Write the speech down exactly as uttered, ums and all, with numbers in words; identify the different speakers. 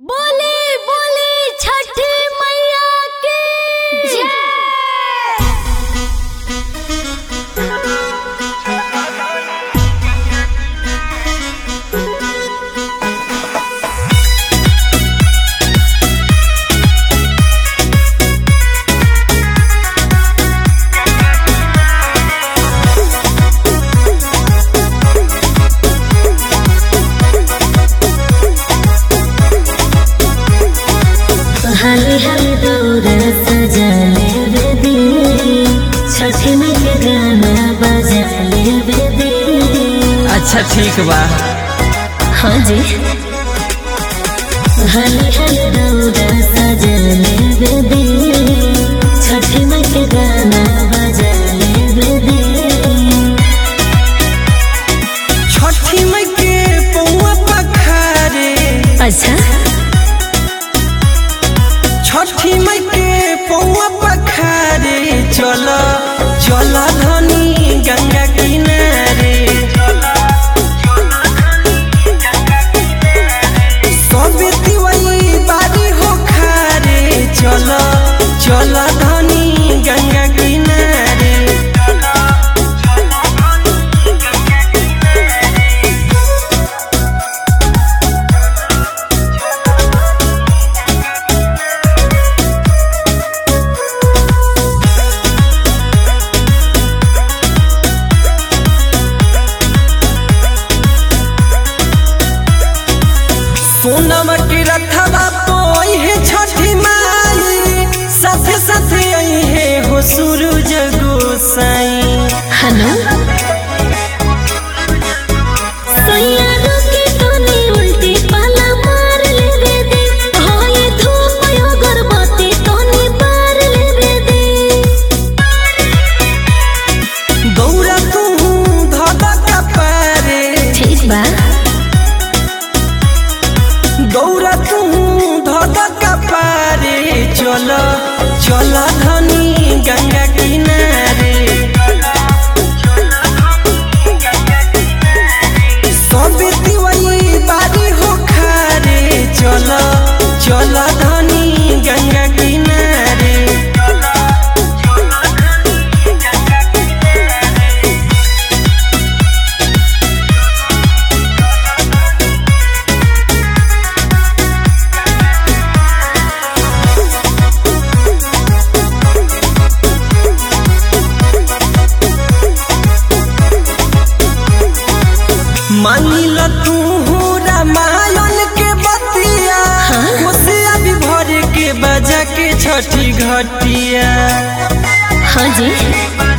Speaker 1: बोले बोले छठ मैया की जय।
Speaker 2: हाली हाली दौरा सजा ले दे, छठ में के गाना बजा ले दे।
Speaker 3: अच्छा ठीक बा।
Speaker 2: हाँ जी। हाली हाली दौरा सजा ले दे, छठ में के गाना बजा ले दे।
Speaker 3: छठी में के पौआ पखारे।
Speaker 2: अच्छा।
Speaker 3: छठी में के पौआ पखारे, चलो चलो धनी गंगा किनारे। सब दिवाली बारी हो खारे, चलो चलो धनी गंगा किनारे। सोनम के रथवा पोई है छठी माई, साथे साथे आई है हो सूरज गोसाई।
Speaker 2: हेलो सैया रुकी तोनी उल्टी पाला मार ले दे, होए धूप अगरबत्ती तोनी बार ले दे।
Speaker 3: गौरा तू धोधा कपारे।
Speaker 2: ठीक बा।
Speaker 3: गौरा तू धोधा कपारे, चलो चलो धनी गंगा किनारे। सब दिवाली बारी हो खारे, चलो चलो धनी गंगा किनारे। मानिल तू रामायण के बतिया, खुशिया भी भर के बजा के छठी घटिया।
Speaker 2: हाँ जी।